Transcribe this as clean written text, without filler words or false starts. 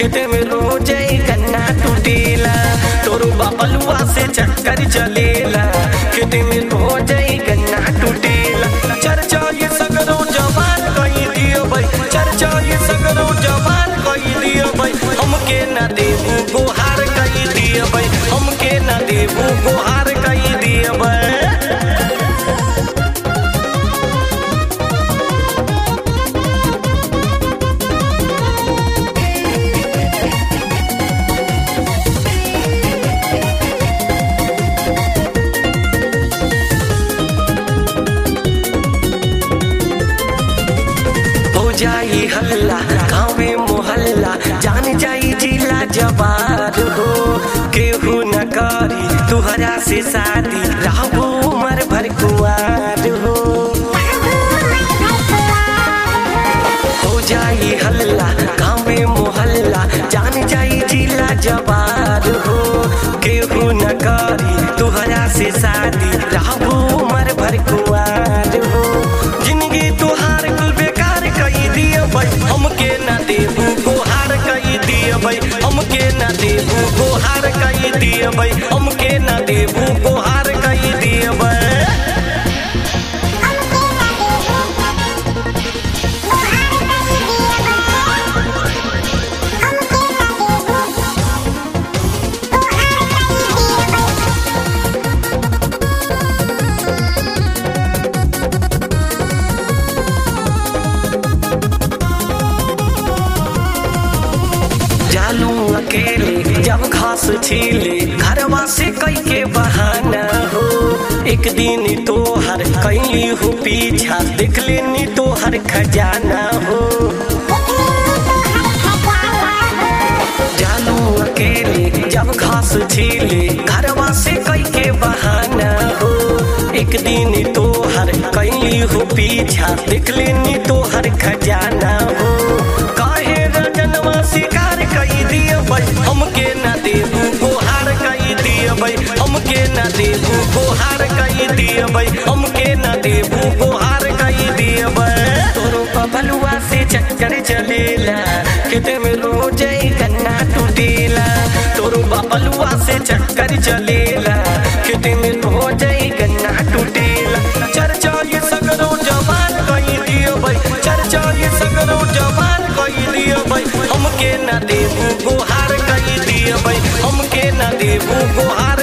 खेते में रोज गन्ना टूटेला, तोरो बबलुआ से चक्कर चलेला। खेते में रोज गन्ना टूटेला, चर्चा ये सगरो जवान कही दियो भाई, चर्चा ये सगरो जवान कही दियो भाई। हमके न देबू गोहार कही दियो भाई, हमके न देबू गोहार कही दियो भाई। जाई हल्ला गाँव में मोहल्ला, जान जाई जिला जवार हो। केहू न करी तुहरा से शादी, रहबू उमर भर कुंवार हो। हो जाई हल्ला गाँव में मोहल्ला, जान जाई जिला जवार हो। केहू न करी तुहरा से शादी, रहबू उमर भर कुंवार हो। जिंदगी तुहार कुल बेकार कही दियो भाई, हमके न देबू गोहार कही दियो भाई, हमके न देबू गोहार कही दियो भाई, हमके न देबू गोहार कही दियो भाई। जालू अकेले जब घास छीले, घरवा से कई के बहाना हो। एक दिन तो हर कैली हो पीछा, देख लेनी तो हर खजाना हो। जालू अकेले जब घास छीले, घरवा से कई के बहाना हो। एक दिन तो हर कैली हो पीछा, देख लेनी तो हर खजाना हो। काहे रजनवा शिकार कही दियो भाई, हमके न देबू गोहार कही दियो भाई, हमके न देबू गोहार कही दियो भाई, हमके न देबू गोहार कही दियो भाई। तोरो बबलुआ से चक्कर चलेला, खेते में रोज गन्ना टूटेला। तोरो बबलुआ से चक्कर चलेला, खेते में रोज गन्ना टूटेला। चर्चा ये सगरो जवान कही दियो भाई, चर्चा ये सगरो जवान कही दियो भाई। हमके न देबू गोहार कही दियो भाई, हमके न देबू गोहार